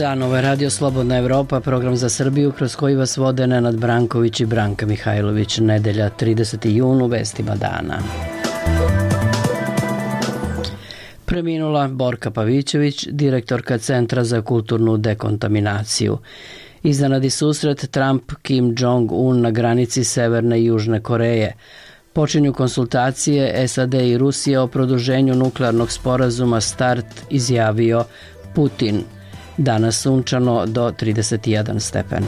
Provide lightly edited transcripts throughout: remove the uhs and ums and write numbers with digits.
dan, ovo je Radio Slobodna Evropa, program za Srbiju kroz koji vas vode Nenad Branković i Branka Mihajlović. Nedelja 30. jun u vestima dana. Preminula Borka Pavićević, direktorka Centra za kulturnu dekontaminaciju. Iznenadni susret Trump-Kim Jong-un na granici Severne i Južne Koreje. Počinju konsultacije SAD i Rusije o produženju nuklearnog sporazuma START, izjavio Putin. Danas sunčano do 31 stepen.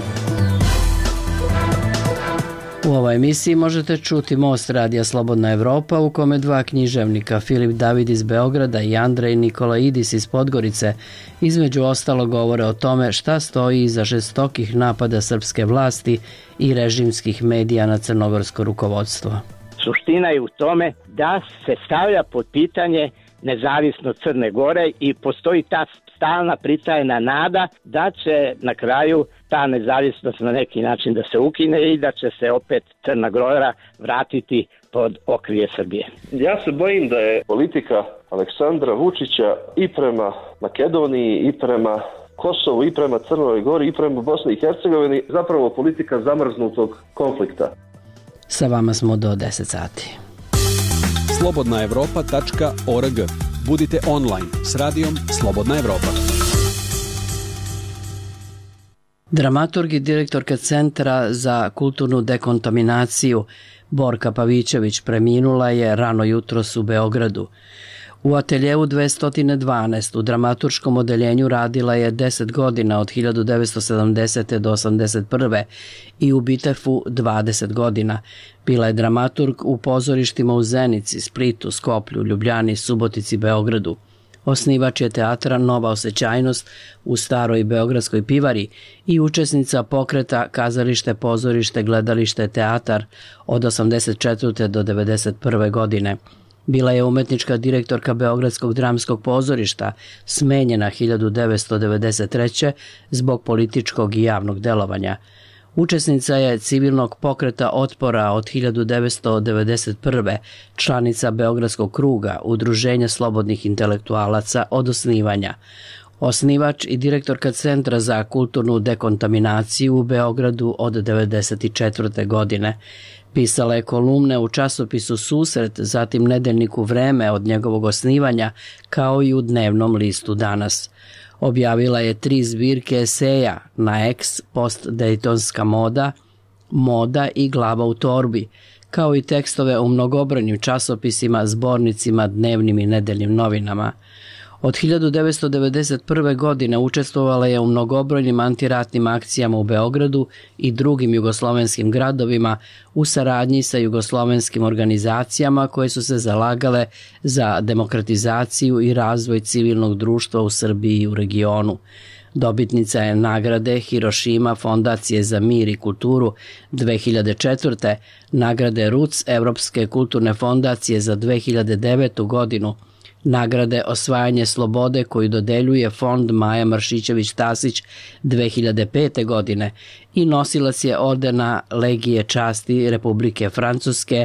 U ovoj emisiji možete čuti Most Radija Slobodna Evropa, u kome dva književnika, Filip David iz Beograda i Andrej Nikolaidis iz Podgorice, između ostalo govore o tome šta stoji iza žestokih napada srpske vlasti i režimskih medija na crnogorsko rukovodstvo. Suština je u tome da se stavlja pod pitanje nezavisnost Crne Gore i postoji ta stalna pritajena nada da će na kraju ta nezavisnost na neki način da se ukine i da će se opet Crna Gora vratiti pod okrilje Srbije. Ja se bojim da je politika Aleksandra Vučića i prema Makedoniji i prema Kosovu i prema Crnoj Gori i prema Bosni i Hercegovini zapravo politika zamrznutog konflikta. Sa vama smo do 10 sati. slobodnaevropa.org. Budite online s radijom Slobodna Evropa. Dramaturg i direktorka Centra za kulturnu dekontaminaciju Borka Pavićević preminula je rano jutros u Beogradu. U ateljevu 212 u dramaturškom odeljenju radila je 10 godina od 1970. do 81. i u Bitefu 20 godina. Bila je dramaturg u pozorištima u Zenici, Splitu, Skoplju, Ljubljani, Subotici, Beogradu. Osnivač je teatra Nova osjećajnost u Staroj Beogradskoj pivari i učesnica pokreta Kazalište, pozorište, gledalište, teatar od 84. do 91. godine. Bila je umetnička direktorka Beogradskog dramskog pozorišta, smenjena 1993. zbog političkog i javnog delovanja. Učesnica je civilnog pokreta otpora od 1991. članica Beogradskog kruga, Udruženja slobodnih intelektualaca od osnivanja. Osnivač i direktorka Centra za kulturnu dekontaminaciju u Beogradu od 1994. godine. Pisala je kolumne u časopisu Susret, zatim nedeljniku Vreme od njegovog osnivanja, kao i u dnevnom listu Danas. Objavila je 3 zbirke eseja na X, post-dejtonska moda, moda i glava u torbi, kao i tekstove u mnogobrojnim časopisima, zbornicima, dnevnim i nedeljnim novinama. Od 1991. godine učestvovala je u mnogobrojnim antiratnim akcijama u Beogradu i drugim jugoslovenskim gradovima u saradnji sa jugoslovenskim organizacijama koje su se zalagale za demokratizaciju i razvoj civilnog društva u Srbiji i u regionu. Dobitnica je nagrade Hirošima Fondacije za mir i kulturu 2004. nagrade RUC Evropske kulturne fondacije za 2009. godinu, nagrade Osvajanje slobode koju dodeljuje Fond Maja Maršićević-Tasić 2005. godine i nosilac je ordena Legije časti Republike Francuske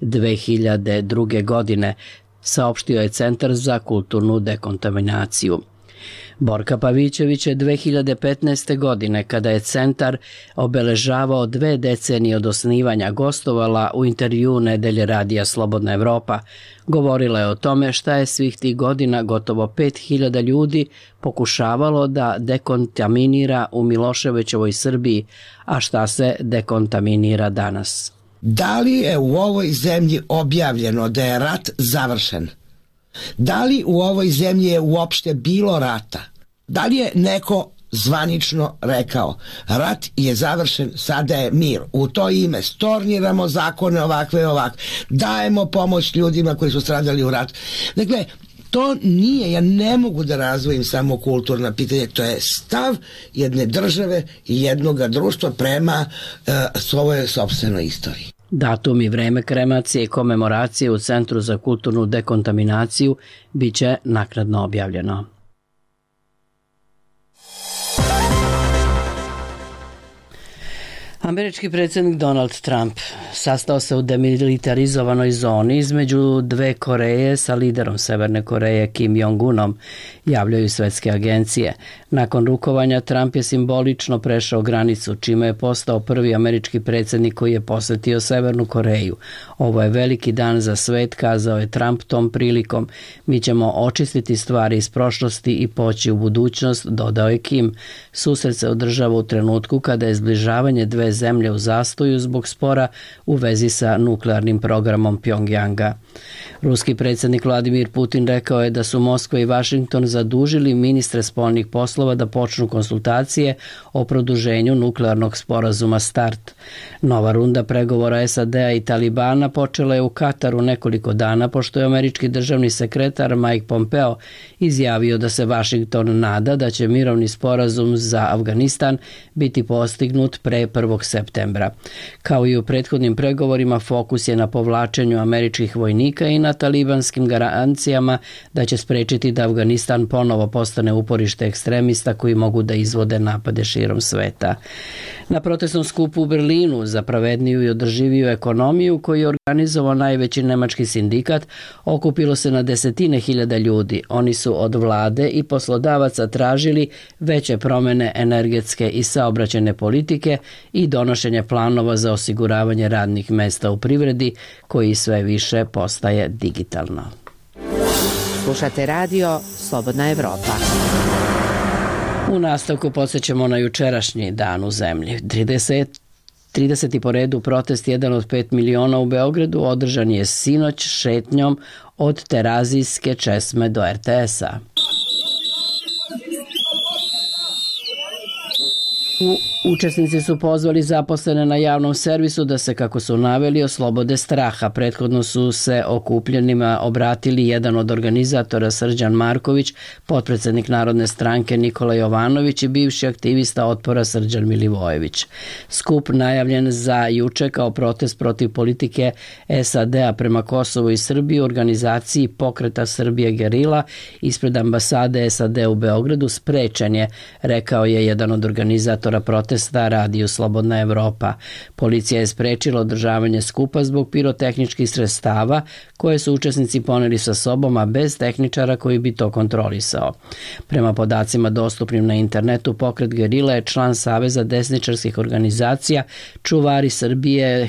2002. godine, saopštio je Centar za kulturnu dekontaminaciju. Borka Pavićević je 2015. godine, kada je centar obeležavao 2 decenije od osnivanja, gostovala u intervju Nedelje Radija Slobodna Evropa. Govorila je o tome šta je svih tih godina gotovo 5000 ljudi pokušavalo da dekontaminira u Miloševićevoj Srbiji, a šta se dekontaminira danas. Da li je u ovoj zemlji objavljeno da je rat završen? Da li u ovoj zemlji je uopšte bilo rata? Da li je neko zvanično rekao rat je završen, sada je mir? U to ime storniramo zakone ovakve i ovakve, dajemo pomoć ljudima koji su stradali u ratu. Dakle, to nije, ja ne mogu da razvojim samo kulturna pitanja, to je stav jedne države i jednog društva prema svojoj sopstvenoj istoriji. Datum i vreme kremacije i komemoracije u Centru za kulturnu dekontaminaciju bit će naknadno objavljeno. Američki predsjednik Donald Trump sastao se u demilitarizovanoj zoni između dve Koreje sa liderom Severne Koreje Kim Jong-unom, javljaju svetske agencije. Nakon rukovanja Trump je simbolično prešao granicu, čime je postao prvi američki predsjednik koji je posetio Severnu Koreju. Ovo je veliki dan za svet, kazao je Trump tom prilikom. Mi ćemo očistiti stvari iz prošlosti i poći u budućnost, dodao je Kim. Susret se održava u trenutku kada je zbližavanje dve zemlje u zastoju zbog spora u vezi sa nuklearnim programom Pjongjanga. Ruski predsjednik Vladimir Putin rekao je da su Moskva i Vašington zadužili ministre spoljnih poslova da počnu konsultacije o produženju nuklearnog sporazuma START. Nova runda pregovora SAD-a i Talibana počela je u Kataru nekoliko dana, pošto je američki državni sekretar Mike Pompeo izjavio da se Vašington nada da će mirovni sporazum za Afganistan biti postignut pre 1. septembra. Kao i u prethodnim pregovorima, fokus je na povlačenju američkih vojnika i na talibanskim garancijama da će sprečiti da Afganistan ponovo postane uporište ekstremista koji mogu da izvode napade širom sveta. Na protestnom skupu u Berlinu za pravedniju i održiviju ekonomiju, koji je organizovao najveći nemački sindikat, okupilo se na desetine hiljada ljudi. Oni su od vlade i poslodavaca tražili veće promene energetske i saobraćajne politike i donošenje planova za osiguravanje radnih mesta u privredi, koji sve više postaje digitalno. Slušate radio Slobodna Evropa. U nastavku podsjećamo na jučerašnji dan u zemlji. 30. po redu protest 1 od 5 miliona u Beogradu održan je sinoć šetnjom od Terazijske česme do RTS-a. Učesnici su pozvali zaposlene na javnom servisu da se, kako su naveli, oslobode straha. Prethodno su se okupljenima obratili jedan od organizatora Srđan Marković, potpredsednik Narodne stranke Nikola Jovanović i bivši aktivista otpora Srđan Milivojević. Skup najavljen za juče kao protest protiv politike SAD-a prema Kosovu i Srbiji u organizaciji Pokreta Srbije Gerila ispred ambasade SAD u Beogradu sprečen je, rekao je jedan od organizatora protesta radiju Slobodna Evropa. Policija je sprečila održavanje skupa zbog pirotehničkih sredstava koje su učesnici poneli sa sobom, a bez tehničara koji bi to kontrolisao. Prema podacima dostupnim na internetu, Pokret Gerila je član Saveza desničarskih organizacija Čuvari Srbije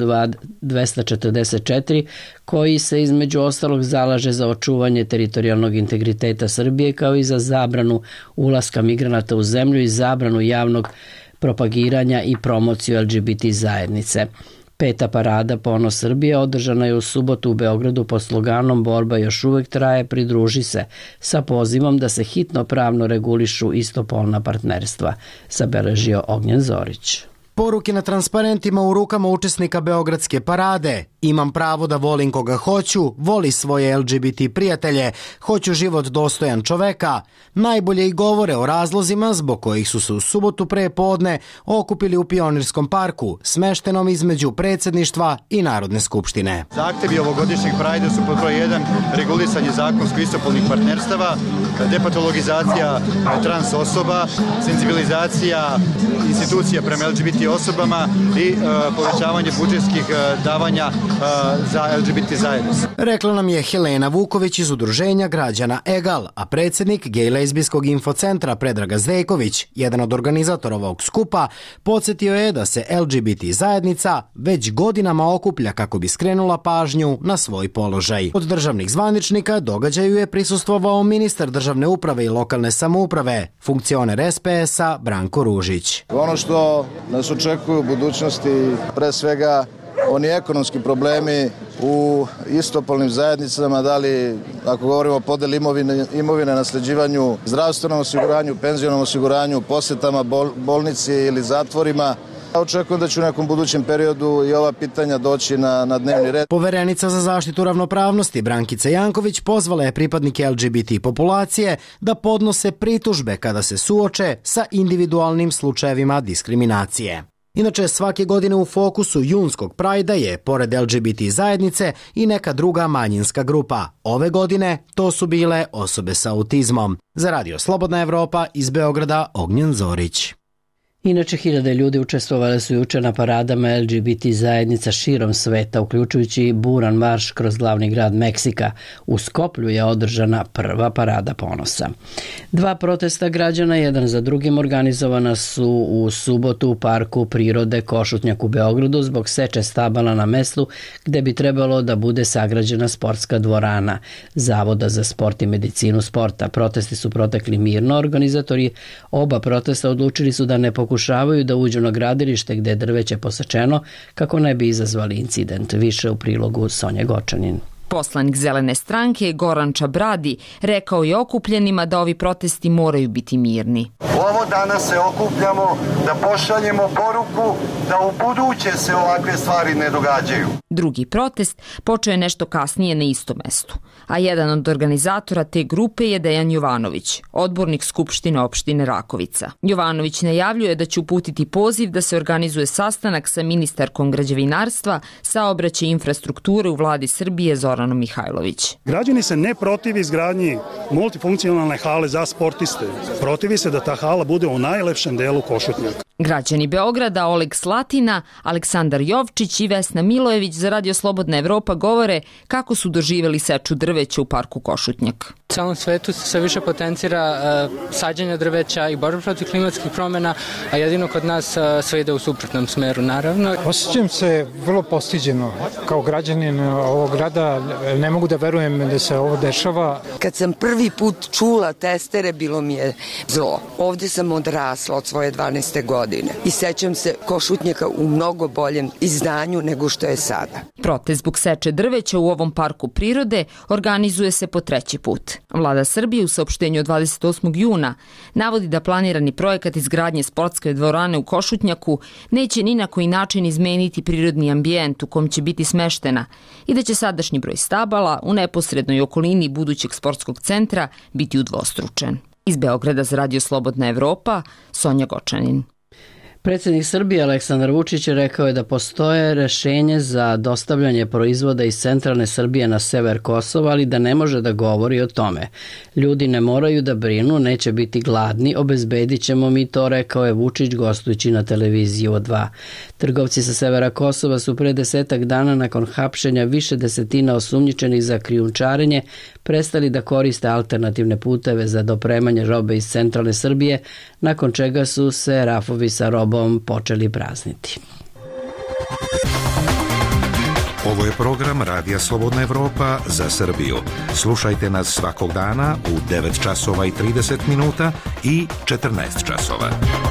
1244, koji se između ostalog zalaže za očuvanje teritorijalnog integriteta Srbije, kao i za zabranu ulaska migranata u zemlju i zabranu javnog propagiranja i promociju LGBT zajednice. Peta parada Ponos Srbije održana je u subotu u Beogradu pod sloganom "Borba još uvek traje, pridruži se", sa pozivom da se hitno pravno regulišu istopolna partnerstva, zabeležio Ognjen Zorić. Poruke na transparentima u rukama učesnika Beogradske parade. Imam pravo da volim koga hoću, voli svoje LGBT prijatelje, hoću život dostojan čoveka. Najbolje i govore o razlozima zbog kojih su se u subotu pre podne okupili u Pionirskom parku, smeštenom između predsjedništva i Narodne skupštine. Zahtevi ovogodišnjeg Prajda su pod broj 1 regulisanje zakonsko istopolnih partnerstava, depatologizacija trans osoba, senzibilizacija institucija prema LGBT osobama i povećavanje budžetskih davanja za LGBT zajednicu. Rekla nam je Helena Vuković iz udruženja građana EGAL, a predsjednik gej-lezbijskog infocentra Predraga Zdejković, jedan od organizatora ovog skupa, podsjetio je da se LGBT zajednica već godinama okuplja kako bi skrenula pažnju na svoj položaj. Od državnih zvaničnika događaju je prisustvovao ministar državne uprave i lokalne samouprave, funkcioner SPS-a Branko Ružić. Ono što nas očekuje u budućnosti, pre svega oni ekonomski problemi u istopolnim zajednicama, da li, ako govorimo o podeli imovine, nasleđivanju, zdravstvenom osiguranju, penzionom osiguranju, posetama bolnici ili zatvorima. Očekujem da će u nekom budućem periodu i ova pitanja doći na dnevni red. Poverenica za zaštitu ravnopravnosti Brankica Janković pozvala je pripadnike LGBT populacije da podnose pritužbe kada se suoče sa individualnim slučajevima diskriminacije. Inače, svake godine u fokusu junskog Prajda je, pored LGBT zajednice, i neka druga manjinska grupa. Ove godine to su bile osobe sa autizmom. Za radio Slobodna Evropa iz Beograda, Ognjen Zorić. Inače, hiljade ljudi učestvovali su juče na paradama LGBT zajednica širom sveta, uključujući i buran marš kroz glavni grad Meksika. U Skoplju je održana prva parada ponosa. 2 protesta građana, jedan za drugim, organizovana su u subotu u parku prirode Košutnjak u Beogradu zbog seče stabala na mestu gde bi trebalo da bude sagrađena sportska dvorana Zavoda za sport i medicinu sporta. Protesti su protekli mirno. Organizatori oba protesta odlučili su da ne pokušavaju da uđu na gradilište gde je drveće posečeno kako ne bi izazvali incident. Više u prilogu Sonje Gočanin. Poslanik Zelene stranke Goran Čabradi rekao je okupljenima da ovi protesti moraju biti mirni. Ovo danas se okupljamo da pošaljemo poruku da u buduće se ovakve stvari ne događaju. Drugi protest počeo je nešto kasnije na istom mestu, a jedan od organizatora te grupe je Dejan Jovanović, odbornik Skupštine opštine Rakovica. Jovanović najavljuje da će uputiti poziv da se organizuje sastanak sa ministarkom građevinarstva, saobraćaja i infrastrukture u vladi Srbije Zoranom Mihajlović. Građani se ne protivi izgradnji multifunkcionalne hale za sportiste. Protivi se da ta hala bude u najlepšem delu Košutnjaka. Građani Beograda Oleg Slatina, Aleksandar Jovčić i Vesna Milojević za Radio Slobodna Evropa govore kako su doživjeli seču drveća u parku Košutnjak. U celom svetu se sve više potencira sađenje drveća i borba protiv klimatskih promjena, a jedino kod nas sve ide u suprotnom smeru, naravno. Osjećam se vrlo postiđeno. Kao građanin ovog grada ne mogu da verujem da se ovo dešava. Kad sam prvi put čula testere, bilo mi je zlo. Ovdje sam odrasla od svoje 12. godine i sećam se Košutnjaka u mnogo boljem izdanju nego što je sada. Protest zbog seče drveća u ovom parku prirode organizuje se po 3. put. Vlada Srbije u saopštenju od 28. juna navodi da planirani projekat izgradnje sportske dvorane u Košutnjaku neće ni na koji način izmeniti prirodni ambijent u kom će biti smeštena i da će sadašnji broj stabala u neposrednoj okolini budućeg sportskog centra biti udvostručen. Iz Beograda za Radio Slobodna Evropa, Sonja Gočanin. Predsjednik Srbije Aleksandar Vučić rekao je da postoje rešenje za dostavljanje proizvoda iz centralne Srbije na sever Kosova, ali da ne može da govori o tome. Ljudi ne moraju da brinu, neće biti gladni, obezbedit ćemo mi to, rekao je Vučić gostujući na televiziji O2. Trgovci sa severa Kosova su pre 10 dana nakon hapšenja više desetina osumnjičenih za krijumčarenje prestali da koriste alternativne puteve za dopremanje robe iz centralne Srbije, nakon čega su se rafovi sa robom počeli prazniti. Ovo je program Radija Slobodna Evropa za Srbiju. Slušajte nas svakog dana u 9 časova i 30 minuta i 14 časova.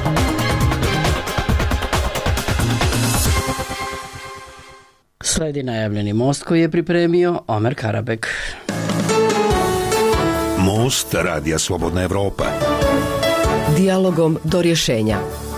Sledi najavljeni most koji je pripremio Omer Karabek. Most Radija Slobodna Evropa. Dijalogom do rješenja.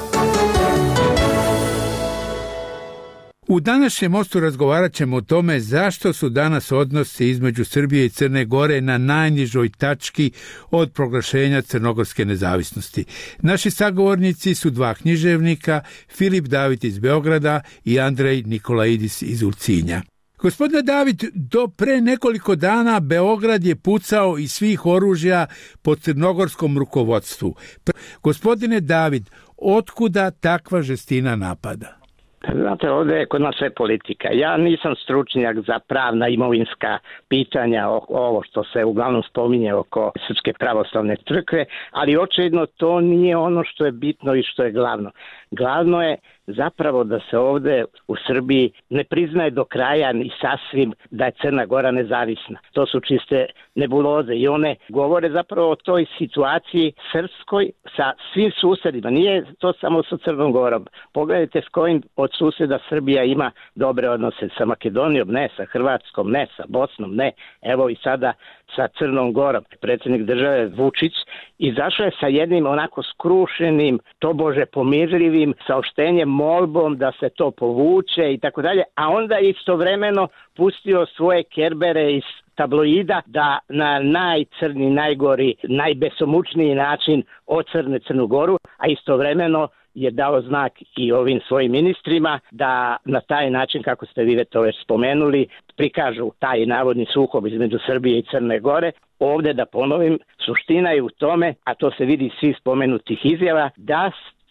U današnjem mostu razgovarat ćemo o tome zašto su danas odnosi između Srbije i Crne Gore na najnižoj tački od proglašenja crnogorske nezavisnosti. Naši sagovornici su 2 književnika, Filip David iz Beograda i Andrej Nikolaidis iz Ulcinja. Gospodine David, do pre nekoliko dana Beograd je pucao iz svih oružja pod crnogorskom rukovodstvu. Gospodine David, otkuda takva žestina napada? Znate, ovdje je kod nas sve politika. Ja nisam stručnjak za pravna imovinska pitanja, ovo što se uglavnom spominje oko Srpske pravoslavne crkve, ali očigledno to nije ono što je bitno i što je glavno. Glavno je zapravo da se ovdje u Srbiji ne priznaje do kraja ni sasvim da je Crna Gora nezavisna. To su čiste nebuloze i one govore zapravo o toj situaciji srpskoj sa svim susedima. Nije to samo sa Crnom Gorom. Pogledajte s kojim od suseda Srbija ima dobre odnose. Sa Makedonijom ne, sa Hrvatskom ne, sa Bosnom ne. Evo i sada sa Crnom Gorom. Predsjednik države Vučić izašao je sa jednim onako skrušenim, tobože pomirljivim saopštenjem, molbom da se to povuče i tako dalje, a onda istovremeno pustio svoje kerbere iz tabloida da na najcrni, najgori, najbesomučniji način ocrne Crnu Goru, a istovremeno je dao znak i ovim svojim ministrima da na taj način, kako ste vi to već spomenuli, prikažu taj navodni sukob između Srbije i Crne Gore. Ovdje, da ponovim, suština je u tome, a to se vidi iz svih spomenutih izjava, da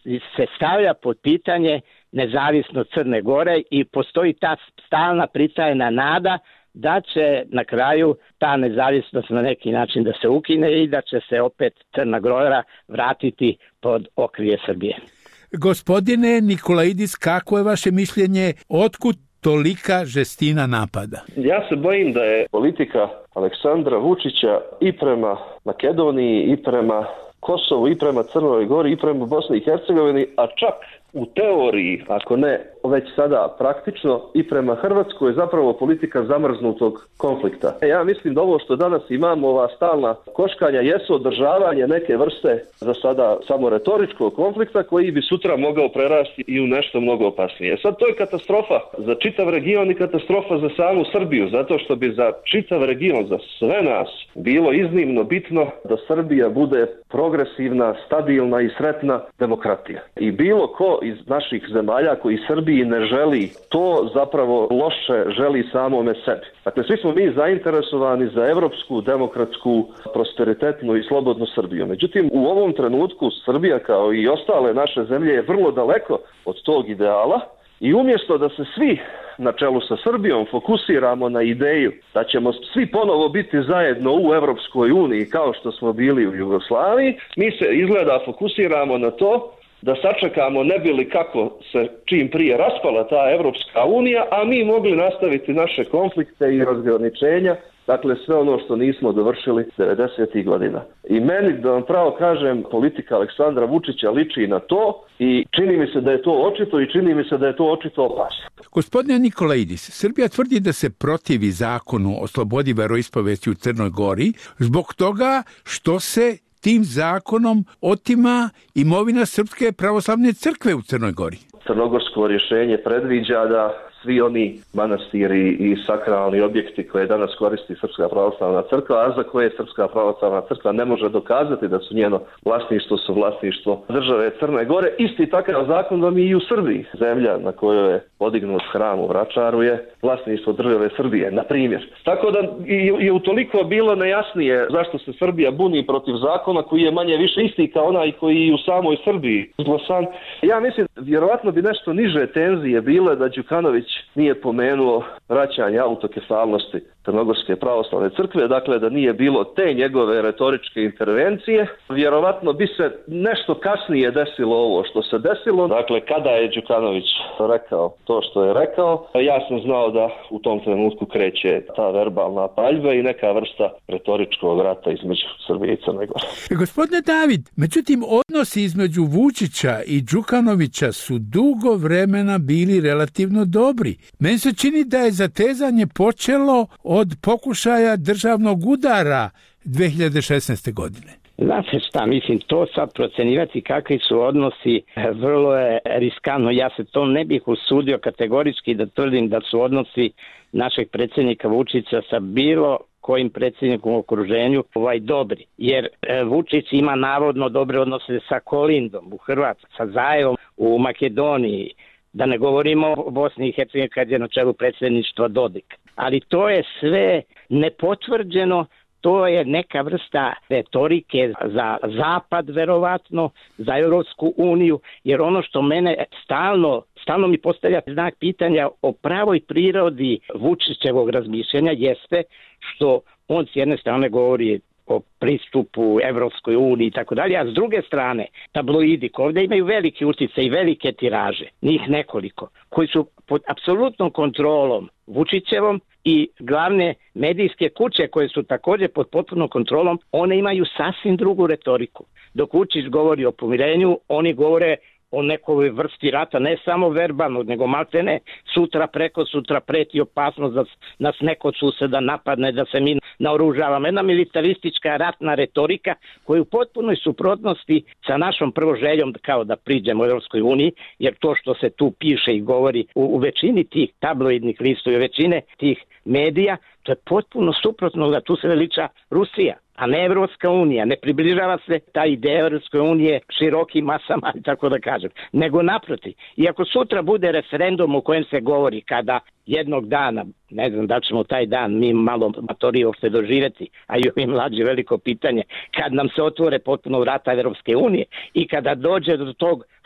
se stavlja pod pitanje nezavisnost Crne Gore i postoji ta stalna pritajena nada da će na kraju ta nezavisnost na neki način da se ukine i da će se opet Crna Gora vratiti pod okrilje Srbije. Gospodine Nikolaidis, kako je vaše mišljenje? Otkud tolika žestina napada? Ja se bojim da je politika Aleksandra Vučića i prema Makedoniji, i prema Kosovu, i prema Crnoj Gori, i prema Bosni i Hercegovini, a čak u teoriji, ako ne već sada praktično, i prema Hrvatskoj je zapravo politika zamrznutog konflikta. Ja mislim da ovo što danas imamo, ova stalna koškanja, jesu održavanje neke vrste za sada samo retoričkog konflikta koji bi sutra mogao prerasti i u nešto mnogo opasnije. Sad to je katastrofa za čitav region i katastrofa za samu Srbiju, zato što bi za čitav region, za sve nas, bilo iznimno bitno da Srbija bude progresivna, stabilna i sretna demokratija. I bilo ko iz naših zemalja koji Srbiji ne želi, to zapravo loše želi samome sebi. Dakle, svi smo mi zainteresovani za evropsku, demokratsku, prosperitetnu i slobodnu Srbiju. Međutim, u ovom trenutku Srbija kao i ostale naše zemlje je vrlo daleko od tog ideala i umjesto da se svi na čelu sa Srbijom fokusiramo na ideju da ćemo svi ponovo biti zajedno u Evropskoj uniji kao što smo bili u Jugoslaviji, mi se izgleda fokusiramo na to da sačekamo ne bi li kako se čim prije raspala ta Evropska unija, a mi mogli nastaviti naše konflikte i razgraničenja, dakle sve ono što nismo dovršili 90. godina. I meni, da vam pravo kažem, politika Aleksandra Vučića liči na to i čini mi se da je to očito i čini mi se da je to očito opasno. Gospodine Nikolaidis, Srbija tvrdi da se protivi zakonu o slobodi veroispovesti u Crnoj Gori zbog toga što se tim zakonom otima imovina Srpske pravoslavne crkve u Crnoj Gori. Crnogorsko rješenje predviđa da svi oni manastiri i sakralni objekti koje danas koristi Srpska pravoslavna crkva, a za koje Srpska pravoslavna crkva ne može dokazati da su njeno vlasništvo su vlasništvo države Crne Gore, isti takav zakon vam i u Srbiji. Zemlja na kojoj je podignut hram u Vračaru je vlasništvo države Srbije, na primjer. Tako da je utoliko bilo nejasnije zašto se Srbija buni protiv zakona koji je manje više isti kao onaj koji u samoj Srbiji izglasan. Ja mislim, vjerovatno bi nešto niže tenzije bile da Đukanović nije pomenuo vraćanje autokefalnosti Crnogorske pravoslavne crkve, dakle da nije bilo te njegove retoričke intervencije, vjerovatno bi se nešto kasnije desilo ovo što se desilo. Dakle, kada je Đukanović rekao to što je rekao, ja sam znao da u tom trenutku kreće ta verbalna paljba i neka vrsta retoričkog rata između Srbije i Crne Gore. Gospodine David, međutim, odnosi između Vučića i Đukanovića su dugo vremena bili relativno dobri. Meni se čini da je zatezanje počelo od pokušaja državnog udara 2016. godine. Znate šta, mislim, to sad procenjivati kakvi su odnosi vrlo je riskantno. Ja se to ne bih usudio kategorički da tvrdim da su odnosi našeg predsjednika Vučića sa bilo kojim predsjednikom u okruženju dobri. Jer Vučić ima navodno dobre odnose sa Kolindom u Hrvatskoj, sa Zajevom u Makedoniji, da ne govorimo o Bosni i Hercegovini kad je na čelu predsjedništva Dodik. Ali to je sve nepotvrđeno, to je neka vrsta retorike za Zapad, verovatno, za Europsku uniju, jer ono što mene stalno mi postavlja znak pitanja o pravoj prirodi Vučićevog razmišljanja jeste što on s jedne strane govori o pristupu Evropskoj uniji i tako dalje, a s druge strane tabloidi koji ovdje imaju veliki utjecaj i velike tiraže, njih nekoliko, koji su pod apsolutnom kontrolom Vučićevom i glavne medijske kuće koje su također pod potpunom kontrolom, one imaju sasvim drugu retoriku. Dok Vučić govori o pomirenju, oni govore o nekoj vrsti rata, ne samo verbalno, nego maltene sutra, preko sutra preti opasnost da nas neko od suseda napadne, da se mi naoružavamo. Jedna militaristička ratna retorika koja je u potpunoj suprotnosti sa našom prvo željom kao da priđemo u Europskoj uniji, jer to što se tu piše i govori u većini tih tabloidnih listova, u većine tih medija, to je potpuno suprotno da tu se veliča Rusija, a ne Evropska unija. Ne približava se ta ideja Evropske unije širokim masama, tako da kažem, nego naprotiv. I ako sutra bude referendum u kojem se govori kada jednog dana, ne znam da ćemo taj dan mi malo matorije uopšte doživjeti, a i ovi mlađi veliko pitanje, kad nam se otvore potpuno vrata Evropske unije i kada dođe do tog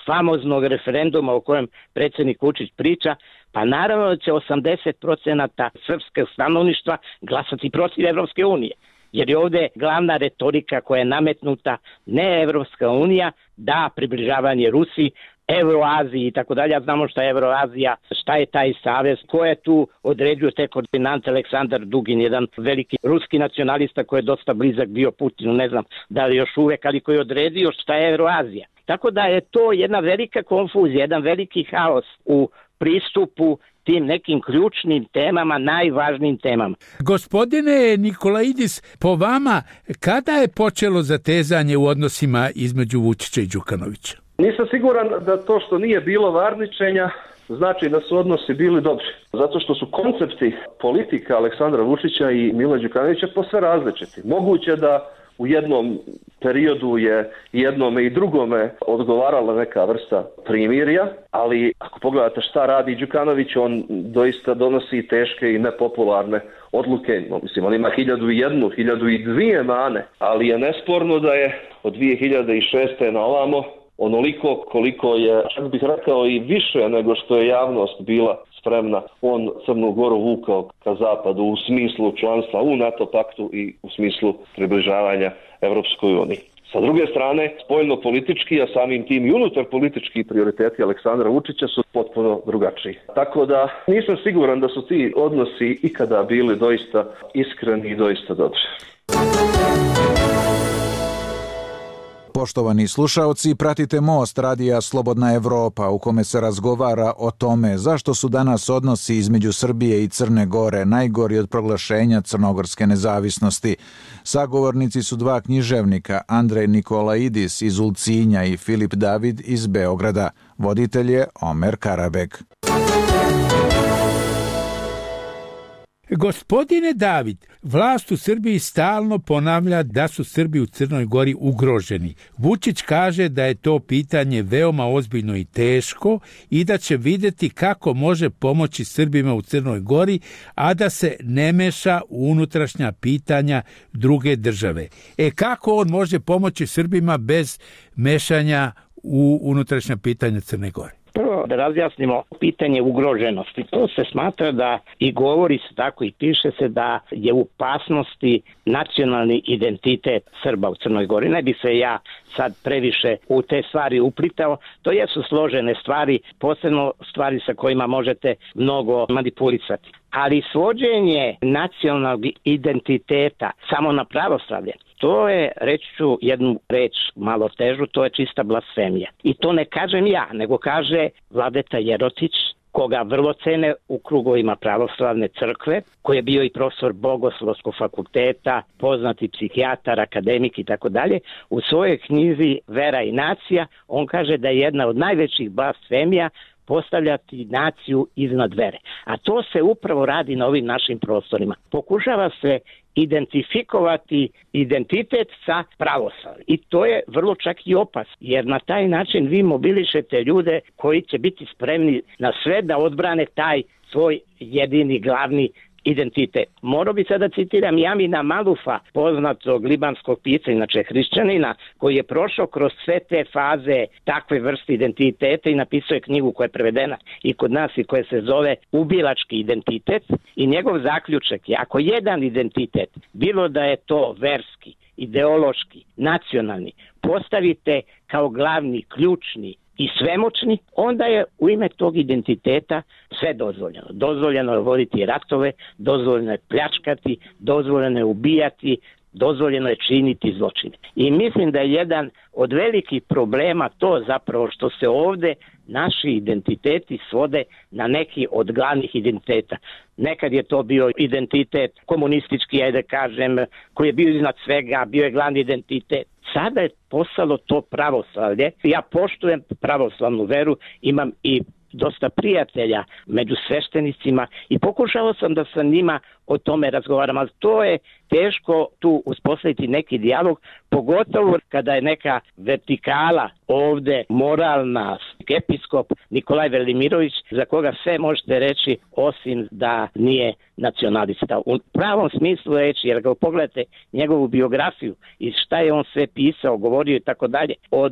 famoznog referenduma o kojem predsjednik Vučić priča, pa naravno da će 80% srpskog stanovništva glasati protiv Evropske unije. Jer je ovdje glavna retorika koja je nametnuta, ne Evropska unija, da približavanje Rusiji, Euroaziji i tako dalje. A znamo šta je Euroazija, šta je taj savez, ko je tu određuje te koordinante. Aleksandar Dugin, jedan veliki ruski nacionalista koji je dosta blizak bio Putinu, ne znam da li još uvek, ali koji je odredio šta je Euroazija. Tako da je to jedna velika konfuzija, jedan veliki haos u pristupu tim nekim ključnim temama, najvažnijim temama. Gospodine Nikolaidis, po vama, kada je počelo zatezanje u odnosima između Vučića i Đukanovića? Nisam siguran da to što nije bilo varničenja znači da su odnosi bili dobri. Zato što su koncepti politika Aleksandra Vučića i Mila Đukanovića posve različiti. Moguće da u jednom periodu je jednome i drugome odgovarala neka vrsta primirja, ali ako pogledate šta radi Đukanović, on doista donosi teške i nepopularne odluke. Mislim, on ima 1001, 1002 mane, ali je nesporno da je od 2006. na ovamo onoliko koliko je, čak bih rekao i više nego što je javnost bila spremna, on Crnu Goru vukao ka zapadu u smislu članstva u NATO paktu i u smislu približavanja Evropskoj uniji. Sa druge strane, spoljno-politički, a samim tim i unutar politički prioriteti Aleksandra Vučića su potpuno drugačiji. Tako da nisam siguran da su ti odnosi ikada bili doista iskreni i doista dobri. Poštovani slušaoci, pratite Most radija Slobodna Evropa u kome se razgovara o tome zašto su danas odnosi između Srbije i Crne Gore najgori od proglašenja crnogorske nezavisnosti. Sagovornici su dva književnika, Andrej Nikolaidis iz Ulcinja i Filip David iz Beograda. Voditelj je Omer Karabek. Gospodine David, vlast u Srbiji stalno ponavlja da su Srbi u Crnoj Gori ugroženi. Vučić kaže da je to pitanje veoma ozbiljno i teško i da će vidjeti kako može pomoći Srbima u Crnoj Gori, a da se ne meša u unutrašnja pitanja druge države. Kako on može pomoći Srbima bez mešanja u unutrašnja pitanja Crne Gore? Prvo da razjasnimo pitanje ugroženosti. To se smatra da i govori se tako i piše se da je u opasnosti nacionalni identitet Srba u Crnoj Gori. Ne bi se ja sad previše u te stvari uplitao. To jesu složene stvari, posebno stvari sa kojima možete mnogo manipulisati. Ali svođenje nacionalnog identiteta samo na pravoslavlje, to je, reći ću jednu reč malo težu, to je čista blasfemija. I to ne kažem ja, nego kaže Vladeta Jerotić, koga vrlo cene u krugovima pravoslavne crkve, koji je bio i profesor Bogoslovskog fakulteta, poznati psihijatar, akademik i tako dalje. U svojoj knjizi Vera i nacija on kaže da je jedna od najvećih blasfemija postavljati naciju iznad vere. A to se upravo radi na ovim našim prostorima. Pokušava se identifikovati identitet sa pravoslavljem. I to je vrlo čak i opasno, jer na taj način vi mobilišete ljude koji će biti spremni na sve da odbrane taj svoj jedini glavni identitet. Morao bi sada citiram Jamina Malufa, poznatog libanskog pisca, inače hrišćanina, koji je prošao kroz sve te faze takve vrste identiteta i napisao je knjigu koja je prevedena i kod nas i koja se zove Ubilački identitet. I njegov zaključak je, ako jedan identitet, bilo da je to verski, ideološki, nacionalni, postavite kao glavni, ključni i svemoćni, onda je u ime tog identiteta sve dozvoljeno. Dozvoljeno je voditi ratove, dozvoljeno je pljačkati, dozvoljeno je ubijati, dozvoljeno je činiti zločine. I mislim da je jedan od velikih problema to zapravo što se ovdje naši identiteti svode na neki od glavnih identiteta. Nekad je to bio identitet komunistički, ajde kažem, koji je bio iznad svega, bio je glavni identitet. Sada je postalo to pravoslavlje. Ja poštujem pravoslavnu veru, imam i dosta prijatelja među sveštenicima i pokušao sam da sa njima o tome razgovaramo, ali to je teško tu uspostaviti neki dijalog, pogotovo kada je neka vertikala ovde moralna, episkop Nikolaj Velimirović, za koga sve možete reći osim da nije nacionalista. U pravom smislu reći, jer ga pogledate njegovu biografiju i šta je on sve pisao, govorio i tako dalje. Od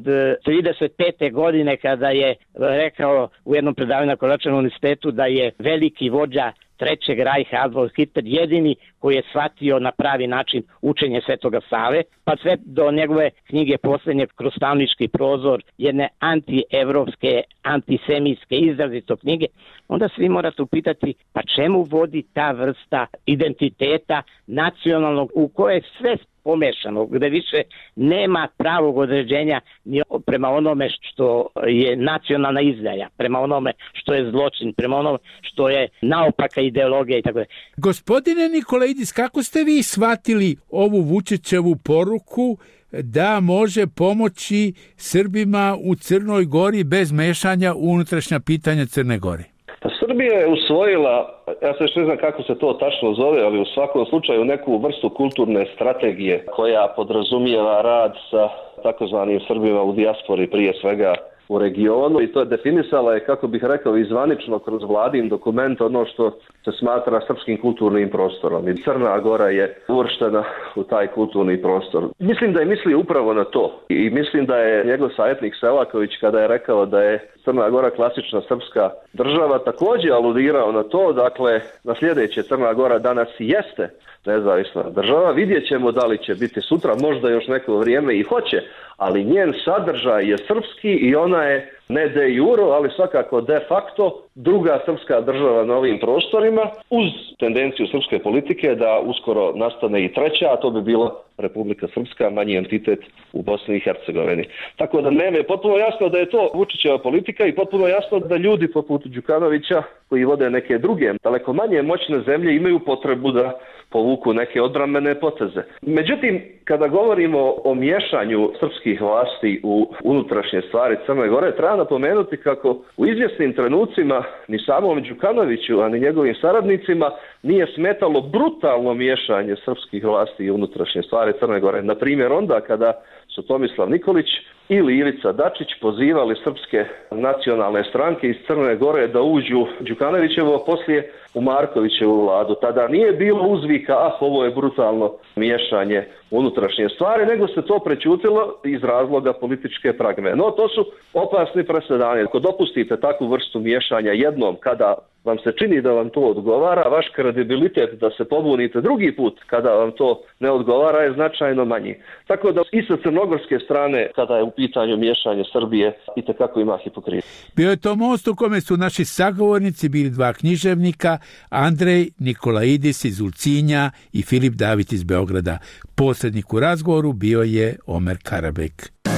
35. godine kada je rekao u jednom predavanju na Koračanom univerzitetu da je veliki vođa Trećeg rajha Adolf Hitler jedini koji je shvatio na pravi način učenje Svetoga Save, pa sve do njegove knjige posljednje Krostavnički prozor, jedne antievropske, antisemitske izrazito knjige, onda svi morate upitati pa čemu vodi ta vrsta identiteta nacionalnog u koje sve pomešano, gde više nema pravog određenja ni prema onome što je nacionalna izdaja, prema onome što je zločin, prema onome što je naopaka ideologija i tako da. Gospodine Nikolaidis, kako ste vi shvatili ovu Vučićevu poruku da može pomoći Srbima u Crnoj Gori bez mešanja u unutrašnja pitanja Crne Gore? Srbija je usvojila, ja se još ne znam kako se to tačno zove, ali u svakom slučaju neku vrstu kulturne strategije koja podrazumijeva rad sa takozvanim Srbima u dijaspori, prije svega u regionu, i to je definisala je, kako bih rekao, i zvanično kroz vladin dokument ono što se smatra srpskim kulturnim prostorom. I Crna Gora je uvrštena u taj kulturni prostor. Mislim da je mislio upravo na to. I mislim da je njegov savjetnik Selaković, kada je rekao da je Crna Gora klasična srpska država, također aludirao na to, dakle, na sljedeće, Crna Gora danas jeste nezavisna država. Vidjet ćemo da li će biti sutra, možda još neko vrijeme i hoće, ali njen sadržaj je srpski i ona je ne de jure, ali svakako de facto druga srpska država na ovim prostorima, uz tendenciju srpske politike da uskoro nastane i treća, a to bi bila Republika Srpska, manji entitet u Bosni i Hercegovini. Tako da meni je potpuno jasno da je to Vučićeva politika i potpuno jasno da ljudi poput Đukanovića, koji vode neke druge, daleko manje moćne zemlje, imaju potrebu da povuku neke odbrambene poteze. Međutim, kada govorimo o miješanju srpskih vlasti u unutrašnje stvari Crne Gore, treba napomenuti kako u izvjesnim trenucima ni samom Đukanoviću, a ni njegovim saradnicima nije smetalo brutalno miješanje srpskih vlasti u unutrašnje stvari Crne Gore. Na primjer, onda kada su Tomislav Nikolić ili Ivica Dačić pozivali srpske nacionalne stranke iz Crne Gore da uđu Đukanovićevo, poslije u Markovićevu vladu. Tada nije bilo uzvika, ovo je brutalno miješanje unutrašnje stvari, nego se to prećutilo iz razloga političke pragme. No, to su opasni presedani. Ako dopustite takvu vrstu miješanja jednom kada vam se čini da vam to odgovara, vaš kredibilitet da se pobunite drugi put kada vam to ne odgovara je značajno manji. Tako da i sa crnogorske strane, kada je u pitanju miješanje Srbije, itekako ima hipokrizije. Bio je to most u kome su naši sagovornici bili dva književnika, Andrej Nikolaidis iz Ulcinja i Filip David iz Beograda. Posrednik u razgovoru bio je Omer Karabek.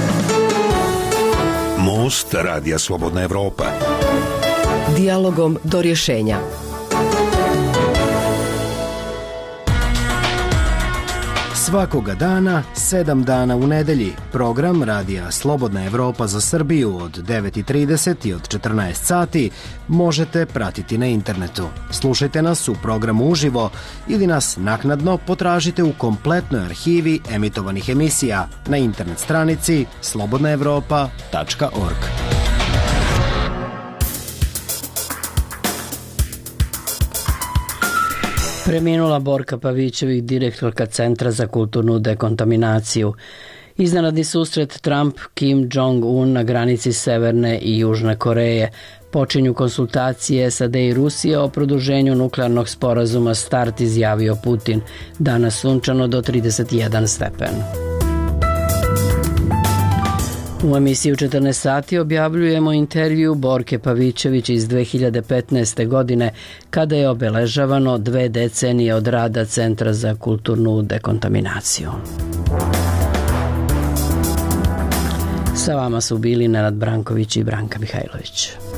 Most Radija Slobodna Evropa. Dijalogom do rješenja. Svakoga dana, 7 dana u nedelji, program Radija Slobodna Evropa za Srbiju od 9:30 i od 14 sati možete pratiti na internetu. Slušajte nas u programu uživo ili nas naknadno potražite u kompletnoj arhivi emitovanih emisija na internet stranici slobodnaevropa.org. Preminula Borka Pavićević, direktorka Centra za kulturnu dekontaminaciju. Iznenadni susret Trump-Kim Jong-un na granici Severne i Južne Koreje. Počinju konsultacije SAD i Rusije o produženju nuklearnog sporazuma START, izjavio Putin. Danas sunčano do 31 stepen. U emisiji u 14 sati objavljujemo intervju Borke Pavićević iz 2015. godine, kada je obeležavano 2 decenije od rada Centra za kulturnu dekontaminaciju. Sa vama su bili Nenad Branković i Branka Mihajlović.